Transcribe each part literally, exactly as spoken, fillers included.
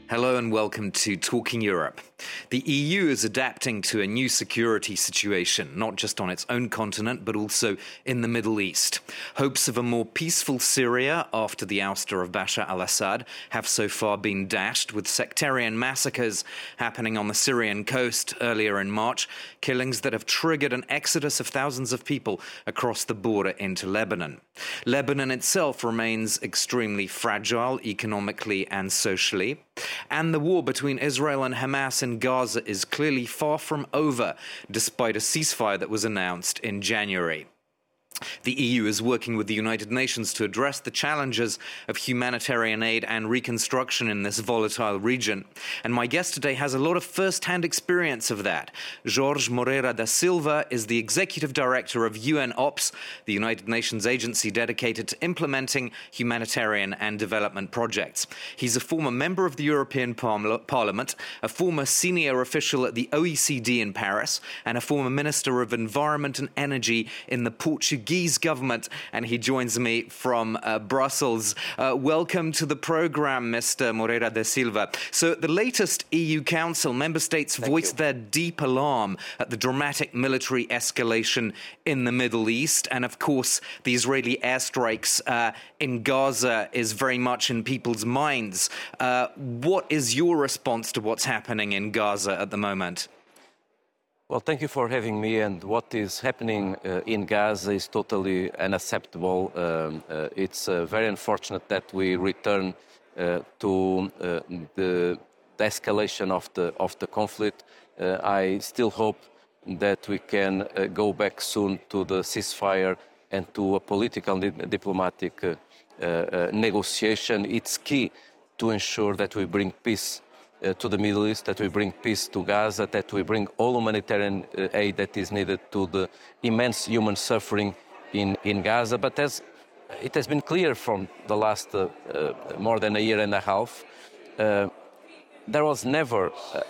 Hello and welcome to Talking Europe. The E U is adapting to a new security situation, not just on its own continent, but also in the Middle East. Hopes of a more peaceful Syria after the ouster of Bashar al-Assad have so far been dashed, with sectarian massacres happening on the Syrian coast earlier in March, killings that have triggered an exodus of thousands of people across the border into Lebanon. Lebanon itself remains extremely fragile economically and socially. And the war between Israel and Hamas in Gaza is clearly far from over, despite a ceasefire that was announced in January. The E U is working with the United Nations to address the challenges of humanitarian aid and reconstruction in this volatile region. And my guest today has a lot of first-hand experience of that. Jorge Moreira da Silva is the Executive Director of U N Ops, the United Nations agency dedicated to implementing humanitarian and development projects. He's a former member of the European Parliament, a former senior official at the O E C D in Paris, and a former Minister of Environment and Energy in the Portuguese government, and he joins me from uh, Brussels. Uh, welcome to the program, Mister Moreira da Silva. So at the latest E U Council, member states Thank voiced you. their deep alarm at the dramatic military escalation in the Middle East, and of course the Israeli airstrikes uh, in Gaza is very much in people's minds. Uh, what is your response to what's happening in Gaza at the moment? Well, thank you for having me. And what is happening uh, in Gaza is totally unacceptable. Um, uh, it's uh, very unfortunate that we return uh, to uh, the, the escalation of the of the conflict. Uh, I still hope that we can uh, go back soon to the ceasefire and to a political and diplomatic uh, uh, negotiation. It's key to ensure that we bring peace Uh, to the Middle East, that we bring peace to Gaza, that we bring all humanitarian uh, aid that is needed to the immense human suffering in, in Gaza. But as it has been clear from the last uh, uh, more than a year and a half, uh, there was never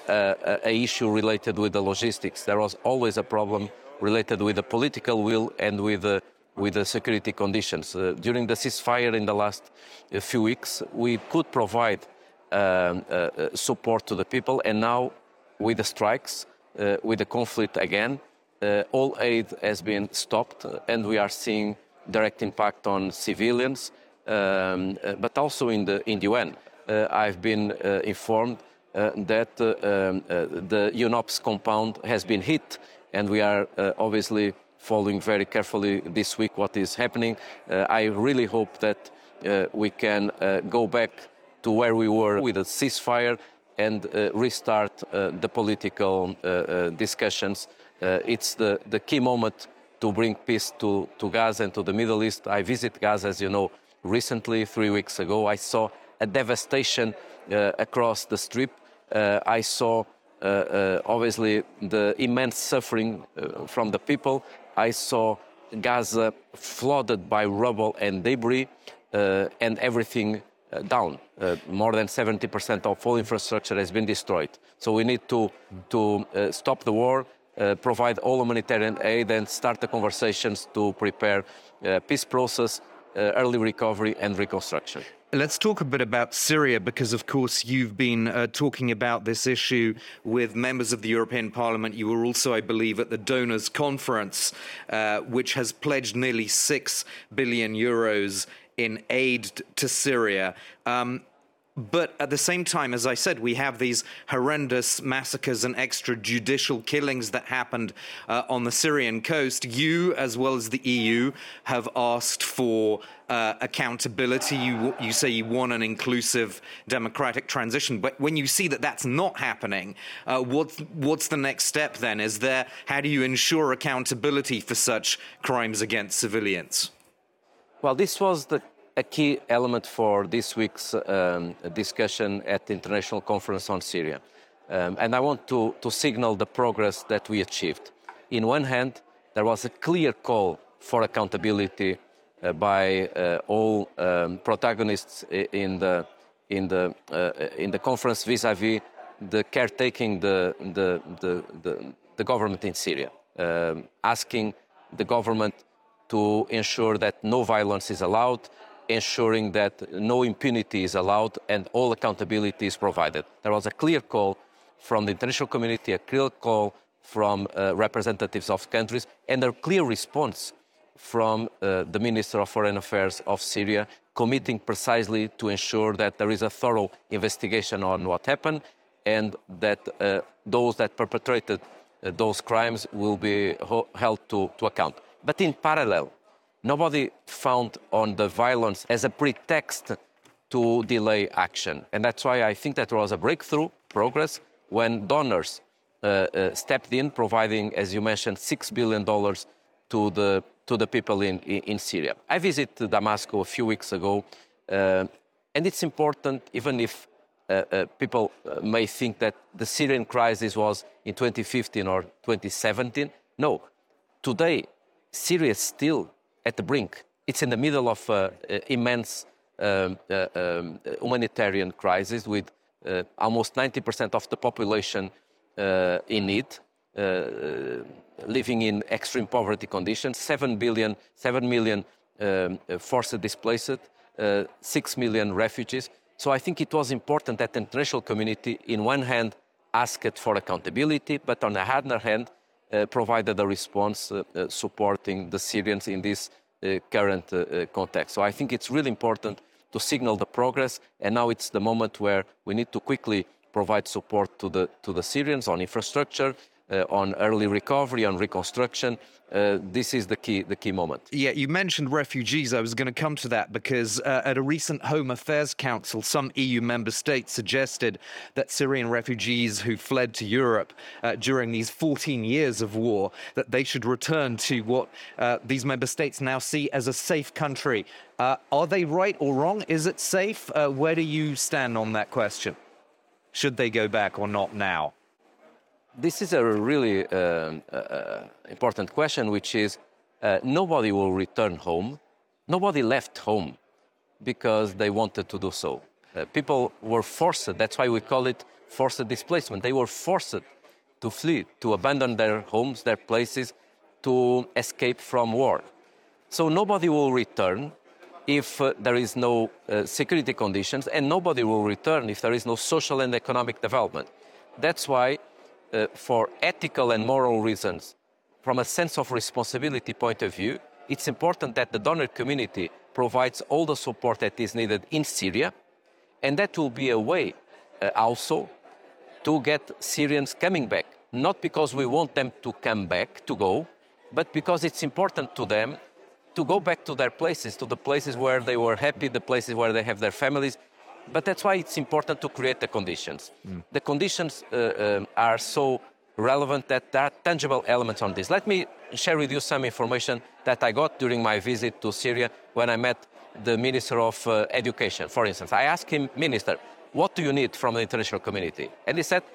a, a, a issue related with the logistics. There was always a problem related with the political will and with the with the security conditions. Uh, during the ceasefire in the last uh, few weeks, we could provide Um, uh, support to the people, and now with the strikes, uh, with the conflict again, uh, all aid has been stopped, uh, and we are seeing direct impact on civilians, um, uh, but also in the in the U N. Uh, I've been uh, informed uh, that uh, um, uh, the U N O P S compound has been hit, and we are uh, obviously following very carefully this week what is happening. Uh, I really hope that uh, we can uh, go back to where we were with a ceasefire and uh, restart uh, the political uh, uh, discussions. Uh, it's the, the key moment to bring peace to, to Gaza and to the Middle East. I visited Gaza, as you know, recently, three weeks ago. I saw a devastation uh, across the strip. Uh, I saw, uh, uh, obviously, the immense suffering uh, from the people. I saw Gaza flooded by rubble and debris, uh, and everything Uh, down. Uh, more than seventy percent of all infrastructure has been destroyed. So we need to, to uh, stop the war, uh, provide all humanitarian aid, and start the conversations to prepare a peace process, uh, early recovery and reconstruction. Let's talk a bit about Syria, because, of course, you've been uh, talking about this issue with members of the European Parliament. You were also, I believe, at the Donors Conference, uh, which has pledged nearly six billion euros in aid to Syria. Um, but at the same time, as I said, we have these horrendous massacres and extrajudicial killings that happened uh, on the Syrian coast. You, as well as the E U, have asked for uh, accountability. You, you say you want an inclusive democratic transition. But when you see that that's not happening, uh, what, what's the next step then? Is there, how do you ensure accountability for such crimes against civilians? Well, this was the, a key element for this week's um, discussion at the International Conference on Syria. Um, and I want to, to signal the progress that we achieved. In one hand, there was a clear call for accountability uh, by uh, all um, protagonists in the, in, the, uh, in the conference vis-à-vis the caretaking the, the, the, the, the government in Syria, um, asking the government to ensure that no violence is allowed, ensuring that no impunity is allowed and all accountability is provided. There was a clear call from the international community, a clear call from uh, representatives of countries, and a clear response from uh, the Minister of Foreign Affairs of Syria, committing precisely to ensure that there is a thorough investigation on what happened and that uh, those that perpetrated uh, those crimes will be ho- held to, to account. But in parallel, nobody found on the violence as a pretext to delay action. And that's why I think that there was a breakthrough progress when donors uh, uh, stepped in, providing, as you mentioned, six billion dollars to the to the people in, in Syria. I visited Damascus a few weeks ago, uh, and it's important, even if uh, uh, people uh, may think that the Syrian crisis was in twenty fifteen or twenty seventeen. No, today, Syria is still at the brink. It's in the middle of an uh, immense um, uh, um, humanitarian crisis with uh, almost ninety percent of the population uh, in need. Uh, living in extreme poverty conditions, seven billion, seven million um, forced displaced, uh, six million refugees. So I think it was important that the international community, in one hand, asked for accountability, but on the other hand, uh, provided a response uh, uh, supporting the Syrians in this uh, current uh, context. So I think it's really important to signal the progress, and now it's the moment where we need to quickly provide support to the to the Syrians on infrastructure, Uh, on early recovery, on reconstruction. Uh, this is the key, the key moment. Yeah, you mentioned refugees. I was going to come to that because uh, at a recent Home Affairs Council, some E U member states suggested that Syrian refugees who fled to Europe uh, during these fourteen years of war, that they should return to what uh, these member states now see as a safe country. Uh, are they right or wrong? Is it safe? Uh, where do you stand on that question? Should they go back or not now? This is a really uh, uh, important question, which is uh, nobody will return home. Nobody left home because they wanted to do so. Uh, people were forced. That's why we call it forced displacement. They were forced to flee, to abandon their homes, their places, to escape from war. So nobody will return if uh, there is no uh, security conditions, and nobody will return if there is no social and economic development. That's why Uh, for ethical and moral reasons, from a sense of responsibility point of view, it's important that the donor community provides all the support that is needed in Syria, and that will be a way uh, also to get Syrians coming back, not because we want them to come back, to go, but because it's important to them to go back to their places, to the places where they were happy, the places where they have their families. But that's why it's important to create the conditions. Mm. The conditions uh, um, are so relevant that there are tangible elements on this. Let me share with you some information that I got during my visit to Syria when I met the Minister of uh, Education, for instance. I asked him, Minister, what do you need from the international community? And he said,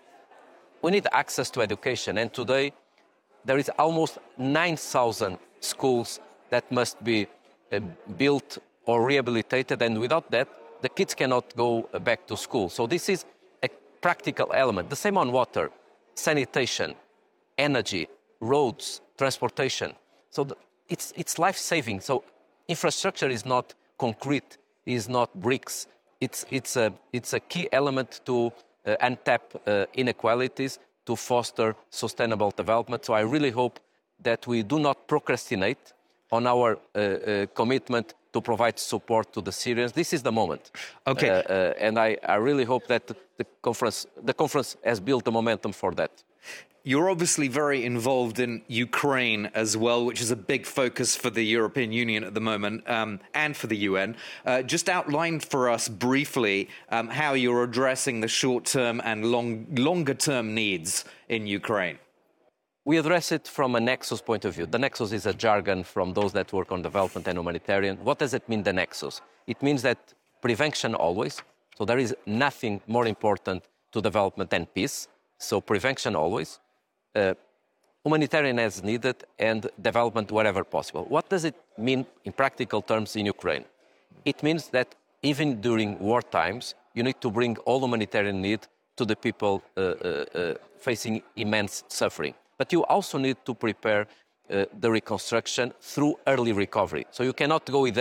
we need access to education. And today, there is almost nine thousand schools that must be uh, built or rehabilitated. And without that, the kids cannot go back to school. So this is a practical element. The same on water, sanitation, energy, roads, transportation. So the, it's, it's life-saving. So infrastructure is not concrete, is not bricks. It's, it's, a, it's a key element to uh, untap uh, inequalities, to foster sustainable development. So I really hope that we do not procrastinate on our uh, uh, commitment to provide support to the Syrians. This is the moment. Okay. Uh, uh, and I, I really hope that the conference, the conference has built the momentum for that. You're obviously very involved in Ukraine as well, which is a big focus for the European Union at the moment, um, and for the U N. Uh, just outline for us briefly um, how you're addressing the short-term and long, longer-term needs in Ukraine. We address it from a nexus point of view. The nexus is a jargon from those that work on development and humanitarian. What does it mean, the nexus? It means that prevention always. So there is nothing more important to development than peace. So prevention always. Uh, humanitarian as needed, and development wherever possible. What does it mean in practical terms in Ukraine? It means that even during war times, you need to bring all humanitarian need to the people uh, uh, uh, facing immense suffering. But you also need to prepare uh, the reconstruction through early recovery. So you cannot go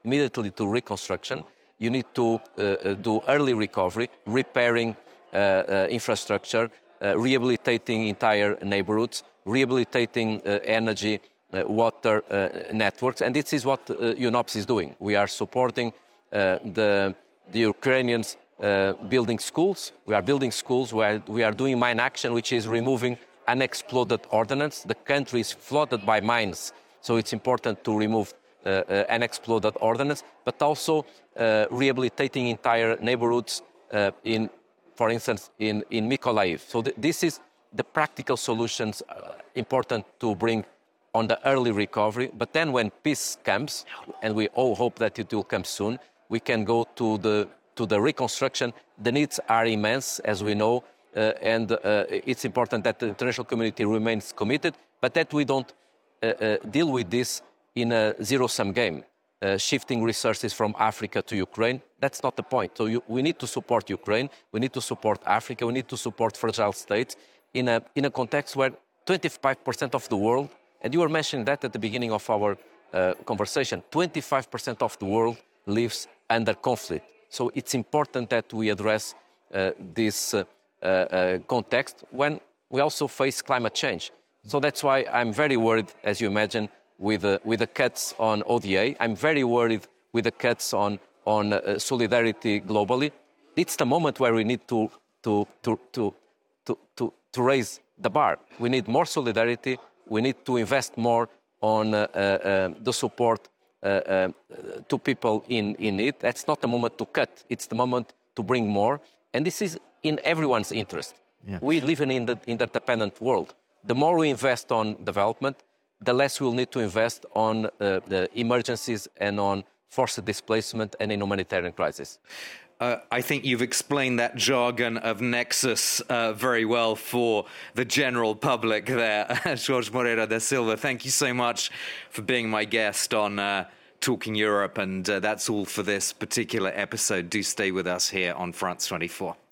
immediately to reconstruction. You need to uh, do early recovery, repairing uh, uh, infrastructure, uh, rehabilitating entire neighborhoods, rehabilitating uh, energy, uh, water uh, networks. And this is what uh, UNOPS is doing. We are supporting uh, the, the Ukrainians uh, building schools. We are building schools where we are doing mine action, which is removing unexploded ordnance. The country is flooded by mines, so it's important to remove uh, uh, unexploded ordnance, but also uh, rehabilitating entire neighborhoods uh, in, for instance, in, in Mykolaiv. So th this is the practical solutions uh, important to bring on the early recovery. But then when peace comes, and we all hope that it will come soon, we can go to the, to the reconstruction. The needs are immense, as we know, uh, and uh, it's important that the international community remains committed, but that we don't uh, uh, deal with this in a zero-sum game, uh, shifting resources from Africa to Ukraine. That's not the point. So you, we need to support Ukraine, we need to support Africa, we need to support fragile states in a, in a context where twenty-five percent of the world, and you were mentioning that at the beginning of our uh, conversation, twenty-five percent of the world lives under conflict. So it's important that we address uh, this uh, uh, context when we also face climate change. So that's why I'm very worried, as you imagine, with, uh, with the cuts on O D A. I'm very worried with the cuts on, on uh, solidarity globally. It's the moment where we need to, to, to, to, to, to, to raise the bar. We need more solidarity. We need to invest more on uh, uh, the support uh, uh, to people in, in need. That's not the moment to cut. It's the moment to bring more. And this is in everyone's interest. Yeah. We live in an interdependent world. The more we invest on development, the less we'll need to invest on uh, the emergencies and on forced displacement and in humanitarian crisis. Uh, I think you've explained that jargon of nexus uh, very well for the general public there. Jorge Moreira da Silva, thank you so much for being my guest on uh, Talking Europe. And uh, that's all for this particular episode. Do stay with us here on France twenty-four.